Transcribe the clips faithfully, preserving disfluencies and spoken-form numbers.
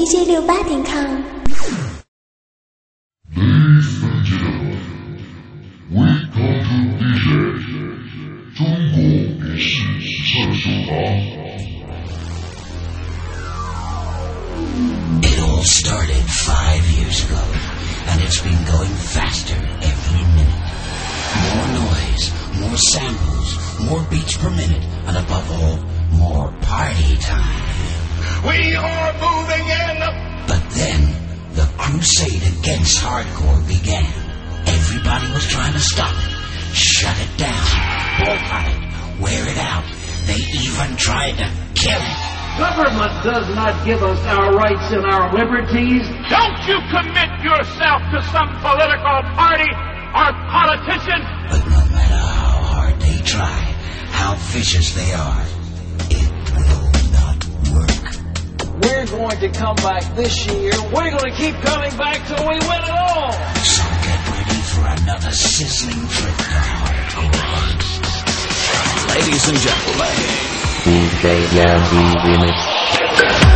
D J 六八点 com。 Ladies and gentlemen, welcome to D J 中国美式厕所房。 It all started five years ago, and it's been going faster every minute. More noise, more samples, more beats per minute, and above all, more party time. We are moving in! But then, the crusade against hardcore began. Everybody was trying to stop it, shut it down, boycott it, wear it out. They even tried to kill it. Government does not give us our rights and our liberties. Don't you commit yourself to some political party or politician! But no matter how hard they try, how vicious they are, it will not work. We're going to come back this year. We're going to keep coming back till we win it all. So get ready for another sizzling trip to hardcore. Ladies and gentlemen, D J Yambi Remix.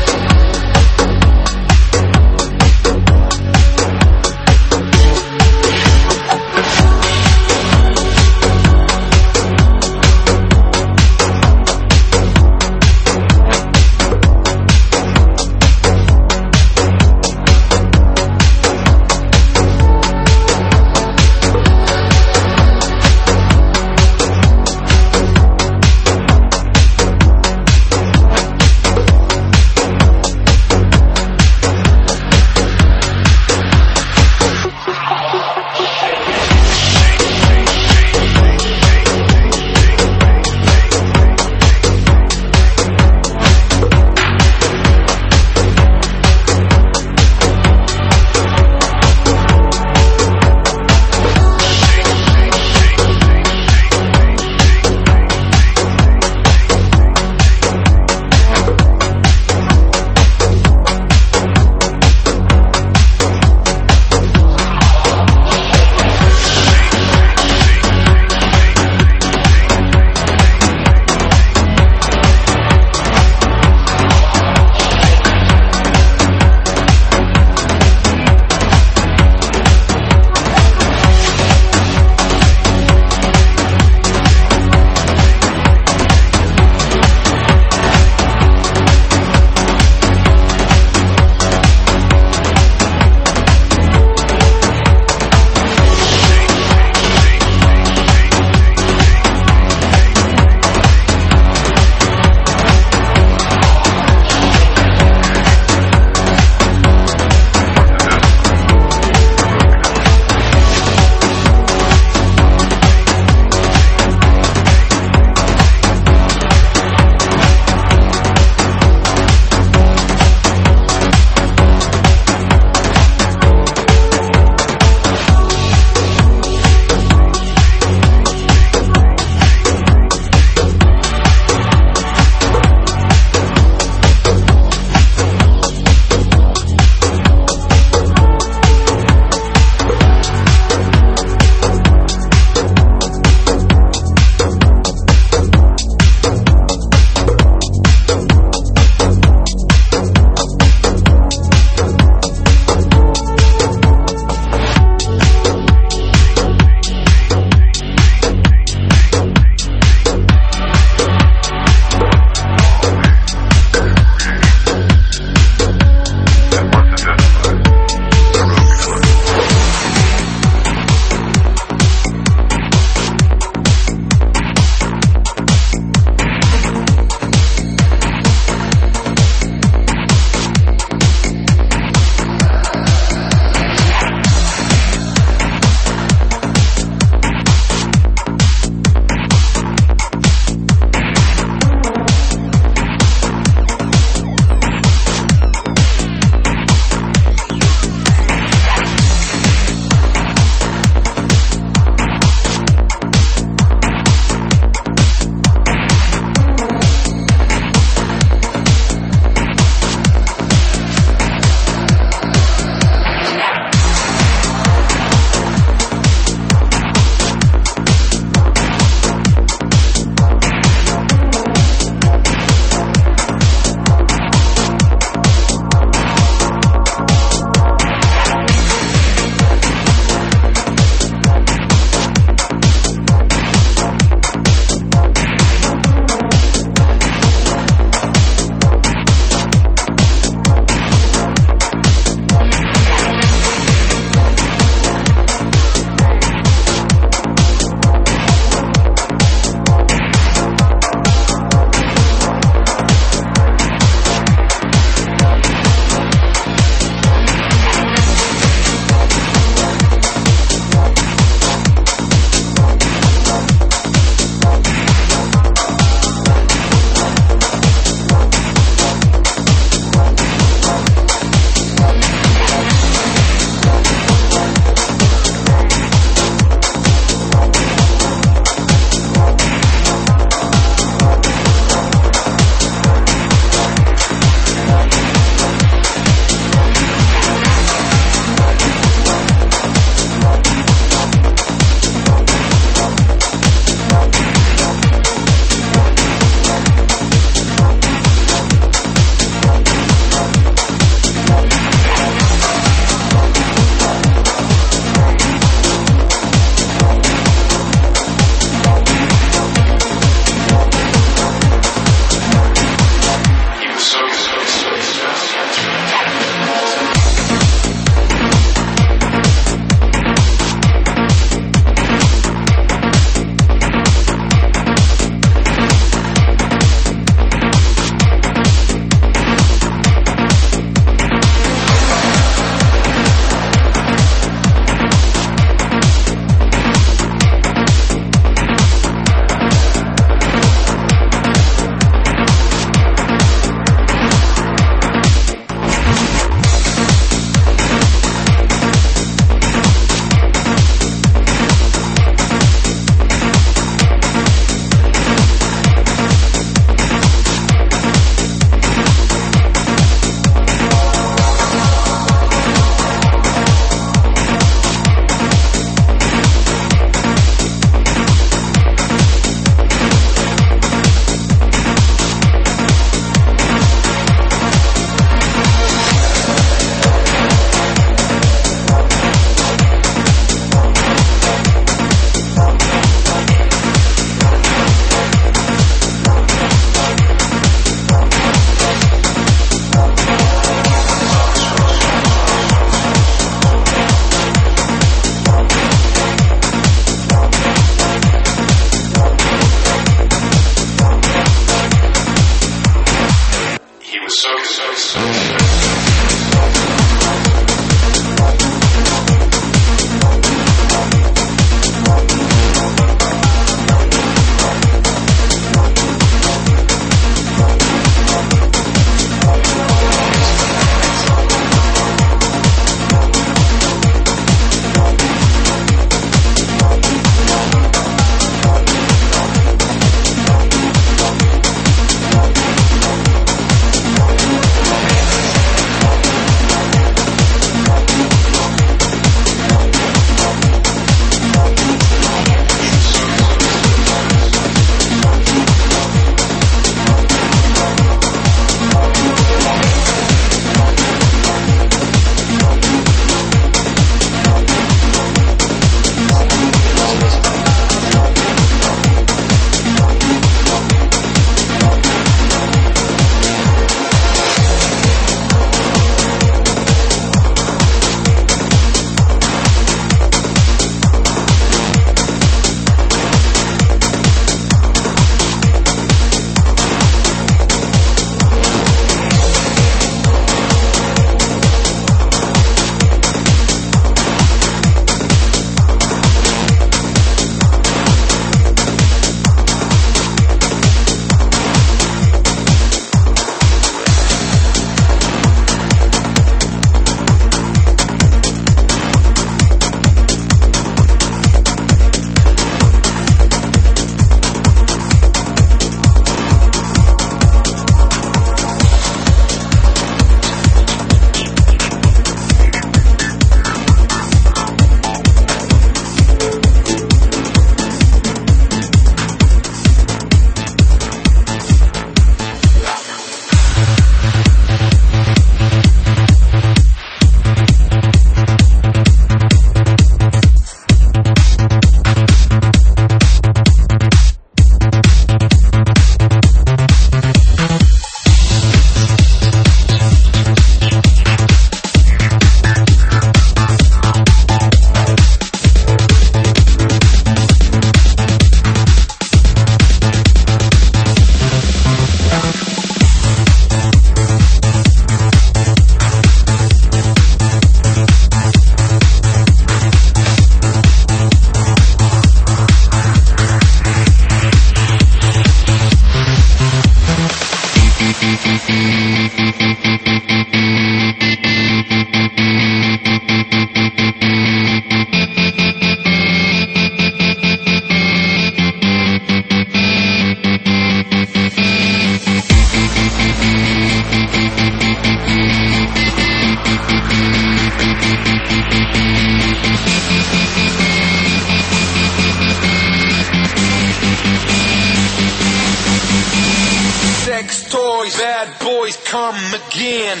come again.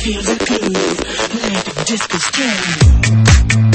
feel the groove. Let the disco stay.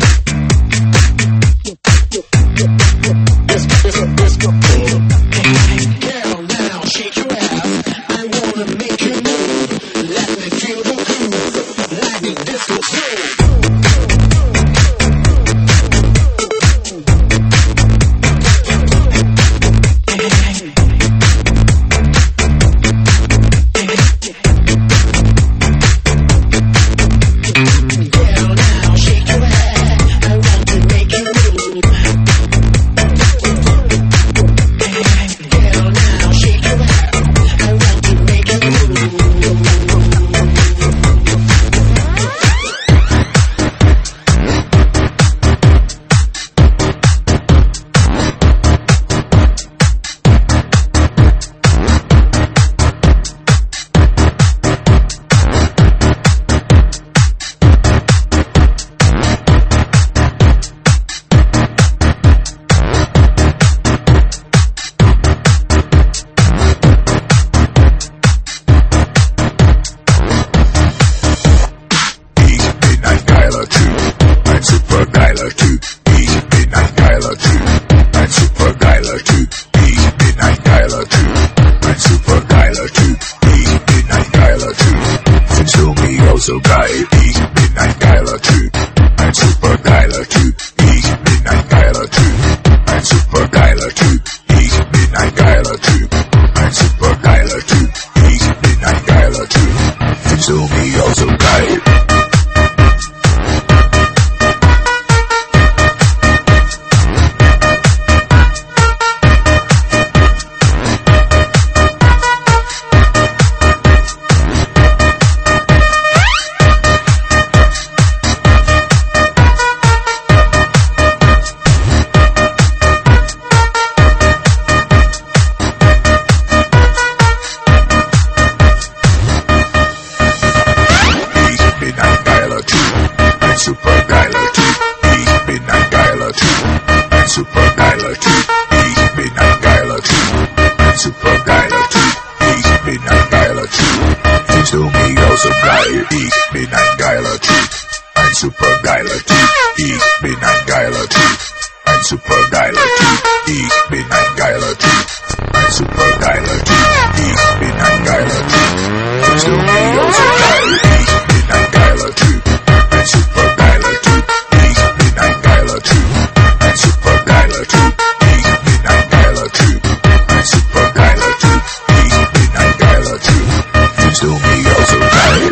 So geil, ich bin ein geiler Typ, ein super geiler Typ, ich bin ein geiler Typ, ein super geiler Typ, ich bin ein geiler Typ, ein super geiler Typ, ich bin ein geiler Typ, findest du mich auch so geil? Supergeiler Typ, ich bin ein geiler Typ, ein supergeiler Typ, ich bin ein geiler Typ, ein supergeiler Typ, ich bin ein geiler Typ, findest du mich auch so geil? Ich bin ein geiler Typ, ein supergeiler Typ, ich bin ein geiler Typ, ein supergeiler Typ, ich bin ein geiler Typ, ein supergeiler Typ, ich bin ein geiler Typ, findest du mich auch so geil?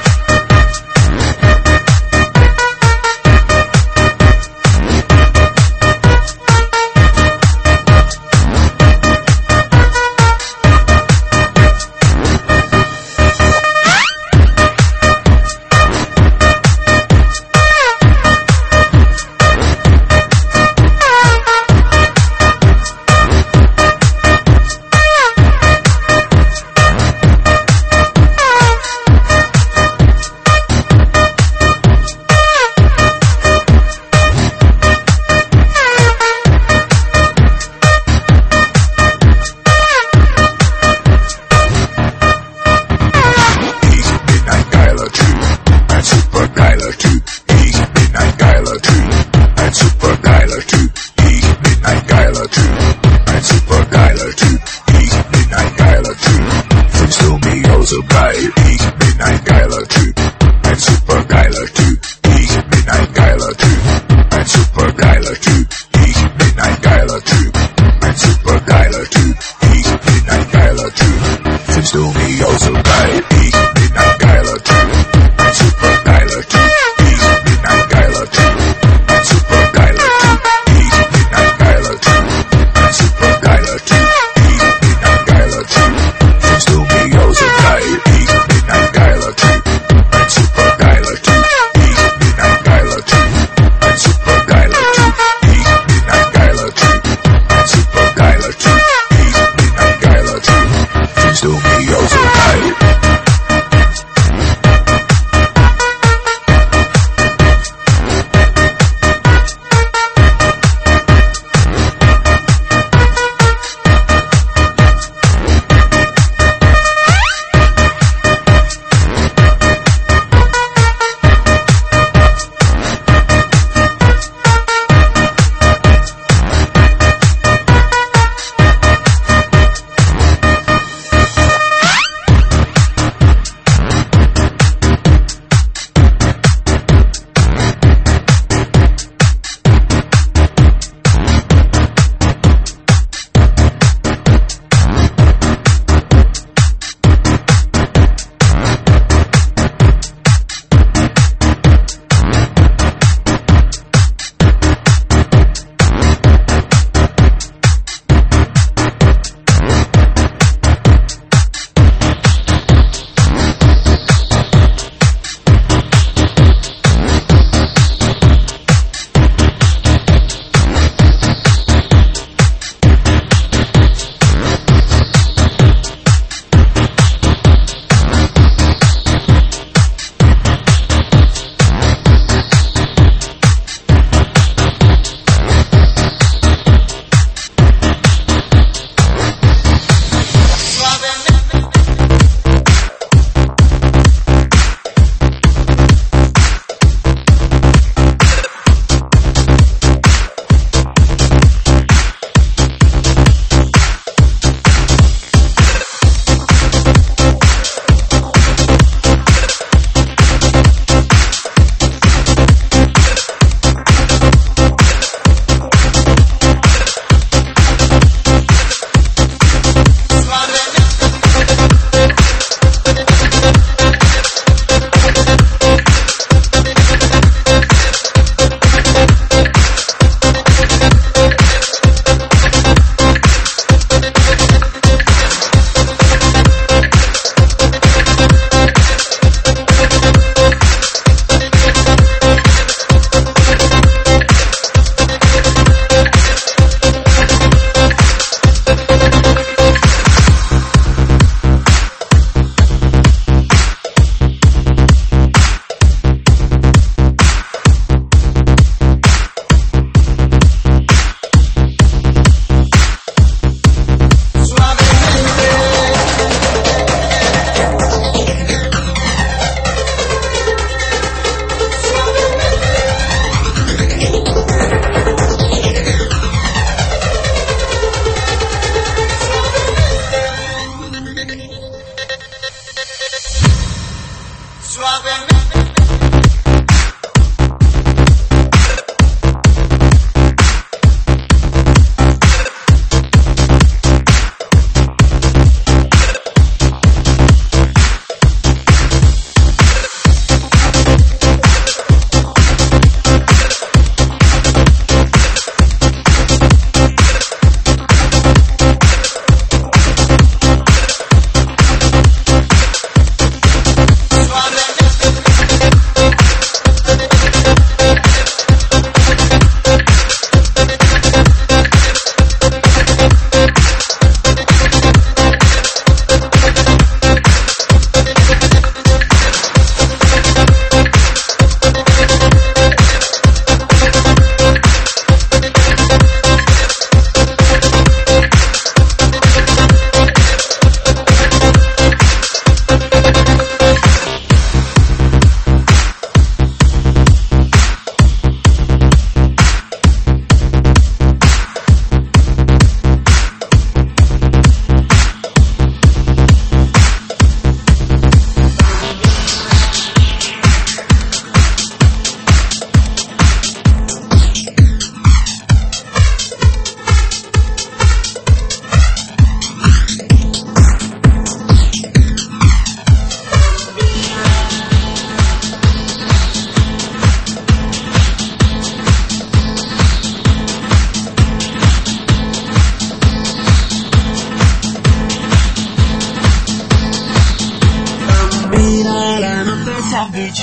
So geil, ich bin ein geiler Typ, ein supergeiler Typ, ich bin ein geiler Typ, ein supergeiler Typ, ich bin ein geiler Typ, ein supergeiler Typ, ich bin ein geiler Typ, findest du mich auch so geil? Ich bin ein geiler Typ, ein supergeiler Typ, ich bin ein geiler Typ, ein supergeiler Typ, ich bin ein geiler Typ, ein supergeiler Typ, ich bin ein geiler Typ, findest du mich auch so geil? Ich bin ein geiler Typ, ein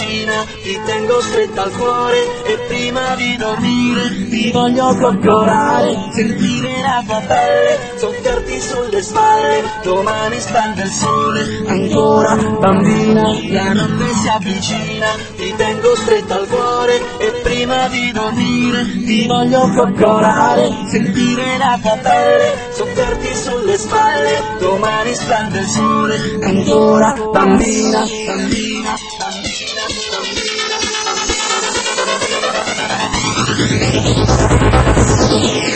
avvicina, ti tengo stretta al cuore e prima di dormire ti voglio coccolare, sentire la tua pelle, soffiarti sulle spalle, domani splende il sole, ancora bambina, la notte si avvicina, ti tengo stretta al cuore e prima di dormire ti voglio coccolare, sentire la tua pelle, soffiarti sulle spalle, domani splende il sole, ancora bambina, bambina, bambina, bambina, bambina.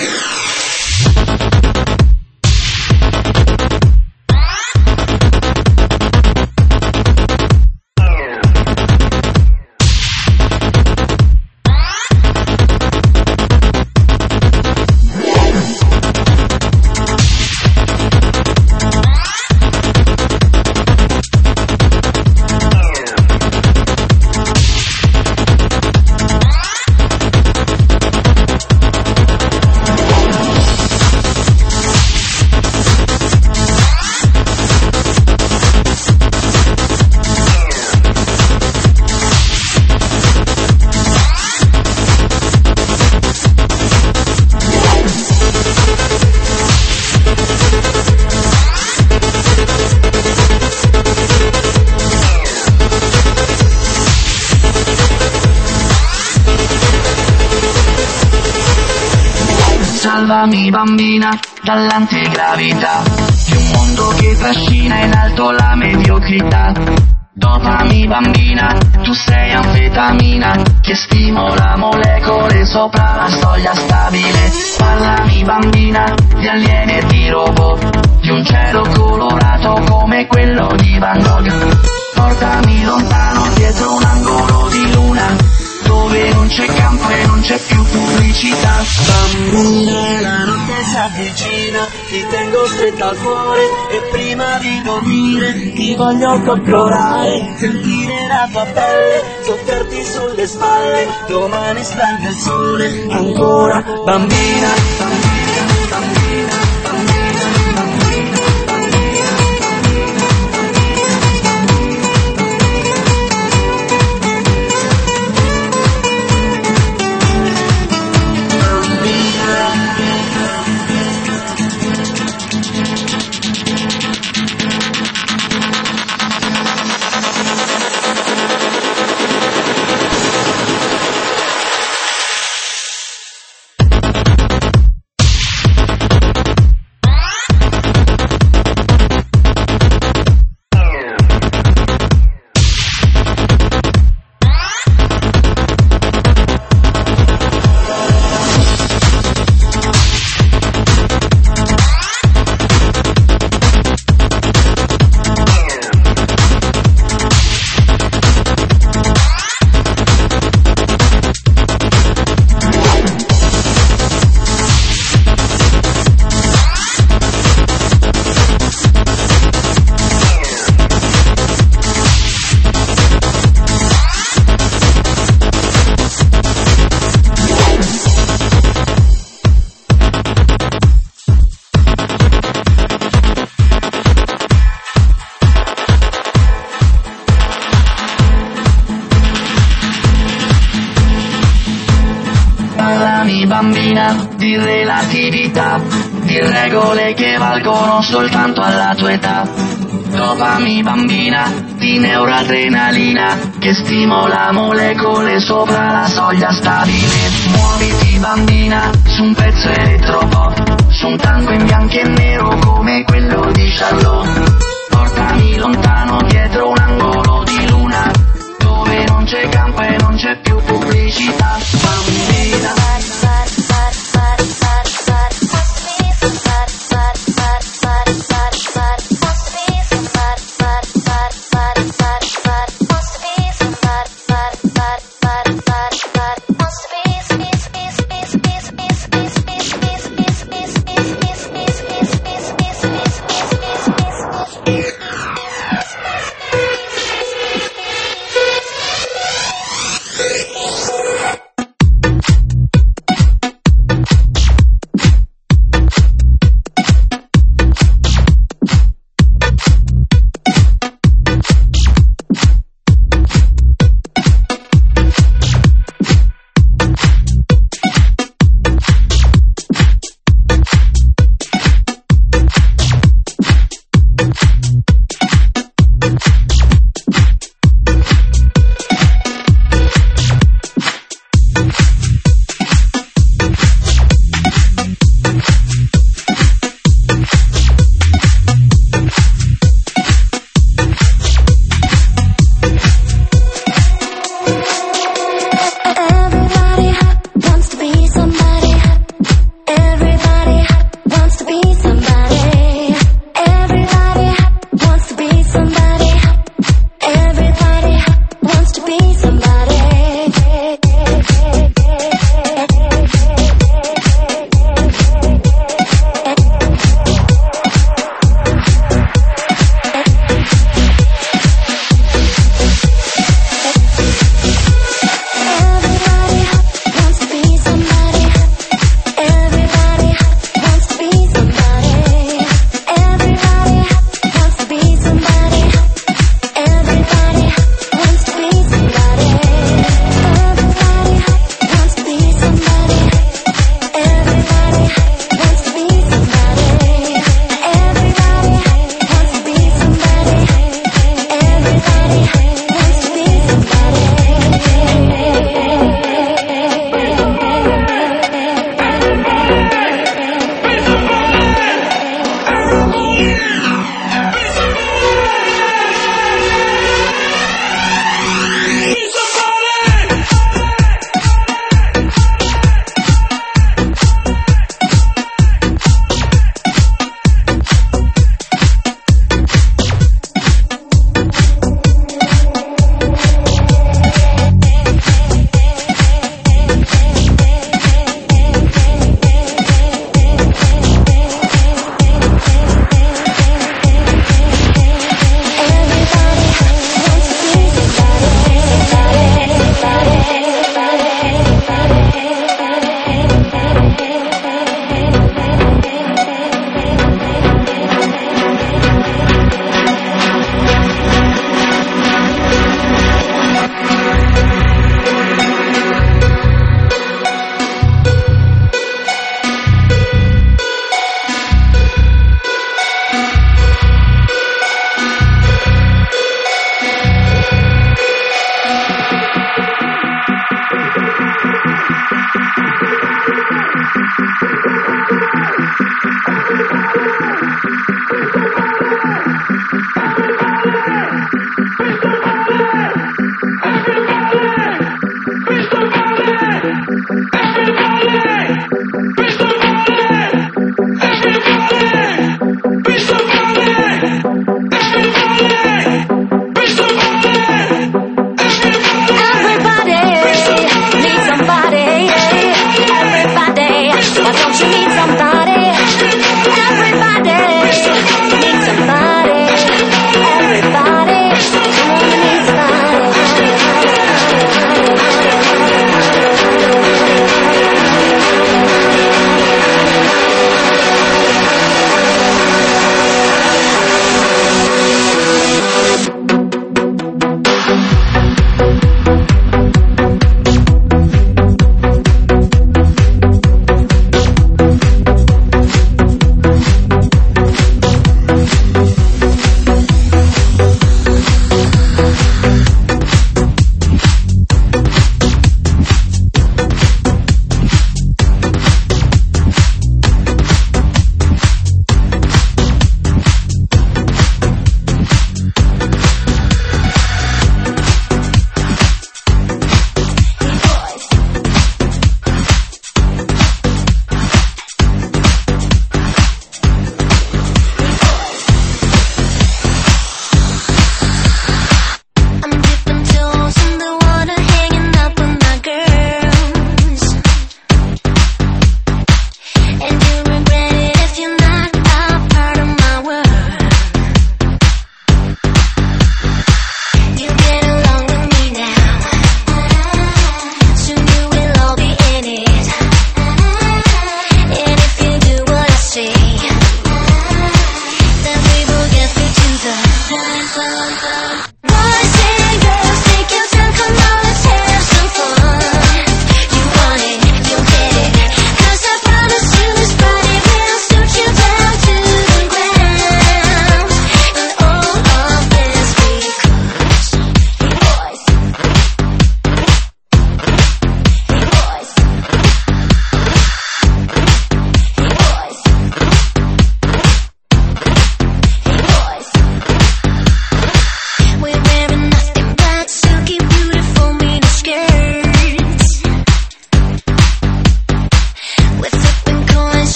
Salvami bambina dall'antigravità di un mondo che trascina in alto la mediocrità. Dopami bambina, tu sei anfetamina che stimola molecole sopra la soglia stabile. Parlami bambina di alieni e di robot, di un cielo colorato come quello di Van Gogh. Portami lontano dietro un angolo di luna dove non c'è campo e non c'è più pubblicità. Bambina, la notte si avvicina, ti tengo stretta al cuore e prima di dormire ti voglio coccolare, sentire la tua pelle, soffiarti sulle spalle, domani splende il sole, ancora bambina, bambina, bambina, bambina, bambina. Bambina di relatività, di regole che valgono soltanto alla tua età. Dopami bambina di neuroadrenalina che stimola molecole sopra la soglia stabile. Muoviti bambina su un pezzo elettropop, su un tango in bianco e nero come quello di Charlot. Portami lontano dietro un angolo di luna dove non c'è campo e non c'è più pubblicità. Bambina, Everybody wants to be somebody.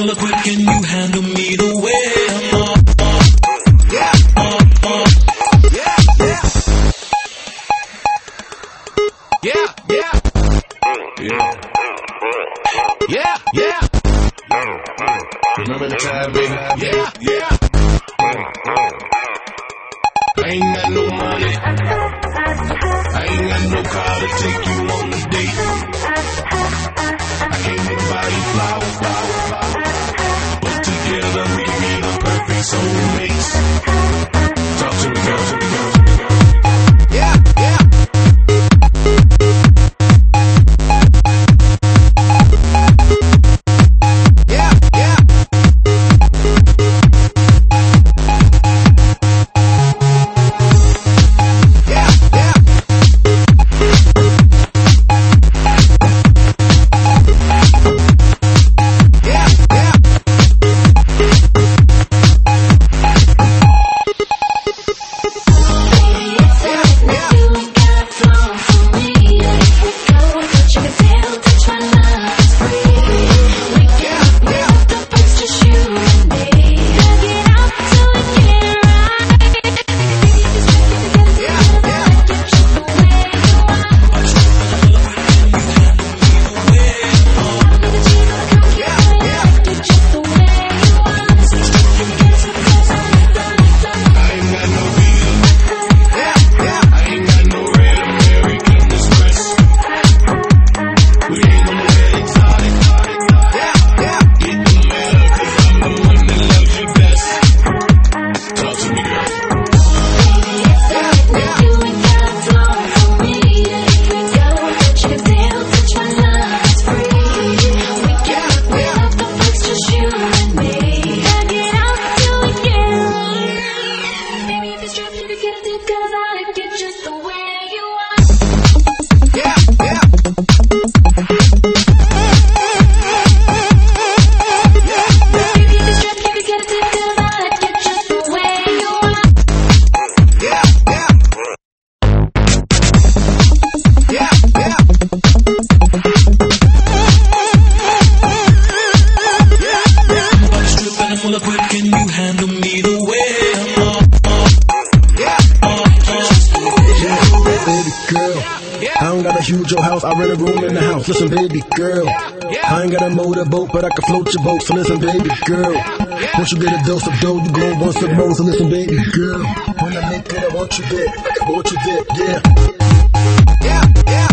full of quick, can you handle me the way I'm on? Yeah, uh, uh, yeah, yeah. Yeah, yeah. Yeah, yeah. Remember the time, baby? Yeah, yeah. I ain't got no money. I ain't got no car to take you on a date. I can't even buy you flowers, flowers, flowers. But together we can be the perfect soulmates. Talk to me, girl, to me, girl, to me, girl. Yeah, yeah. Listen, baby girl, I ain't got a motorboat, but I can float your boat. So listen, baby girl, once you get a dose of dough, you gon' want some more. So listen, baby girl, when I make it, I want you there, I want you there, yeah. Yeah, yeah.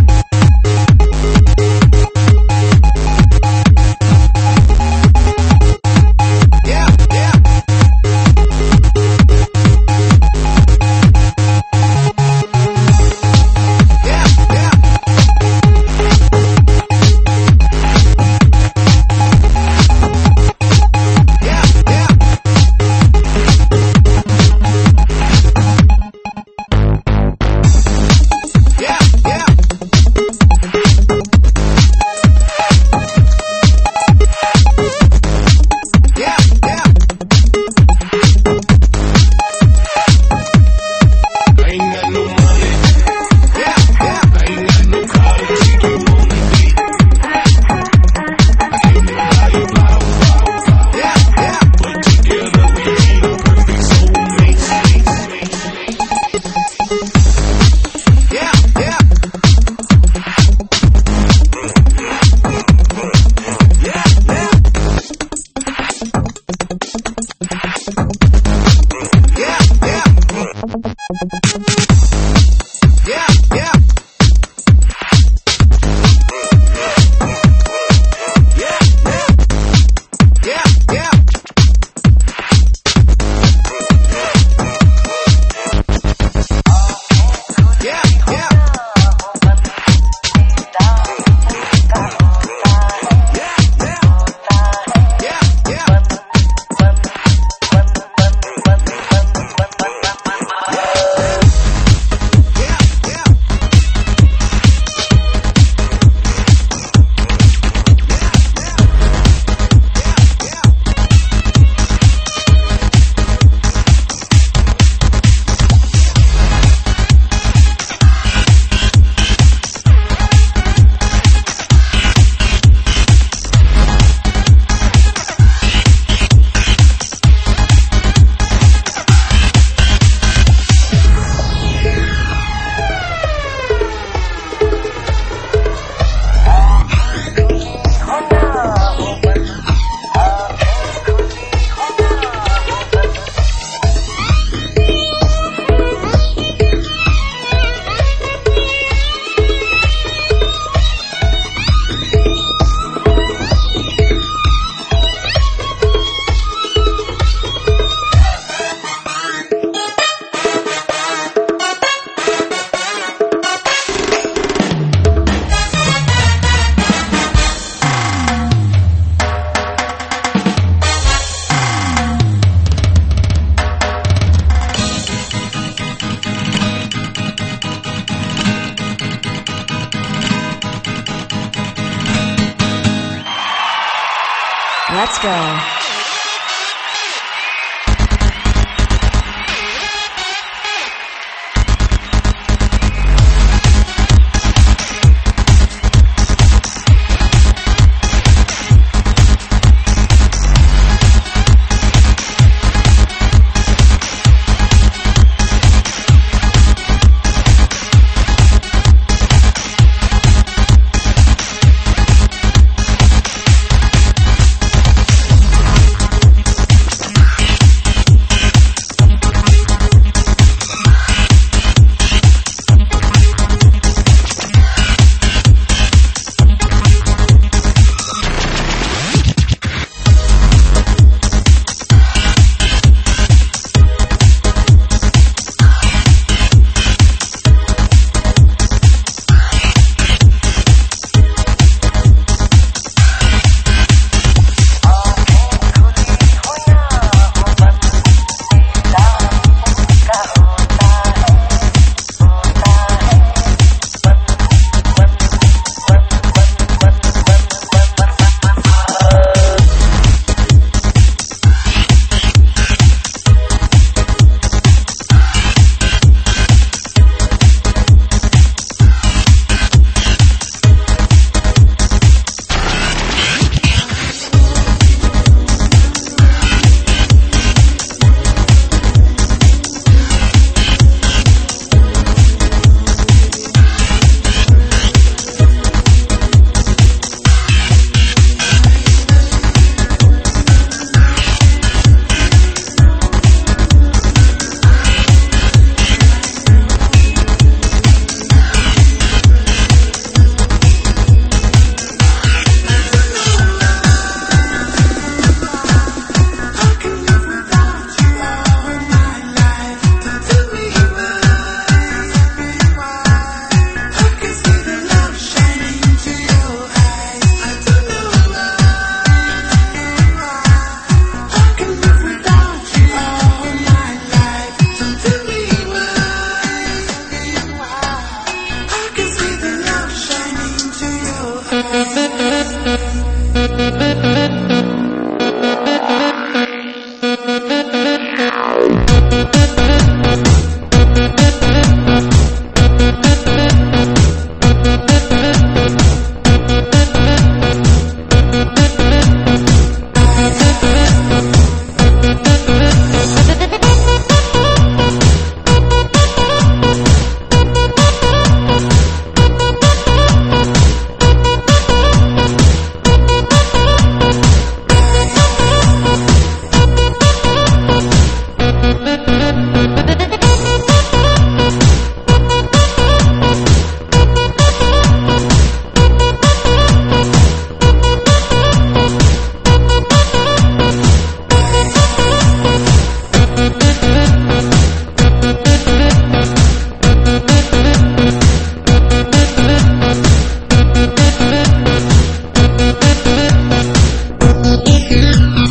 go.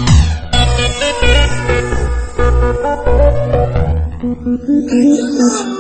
Thank you.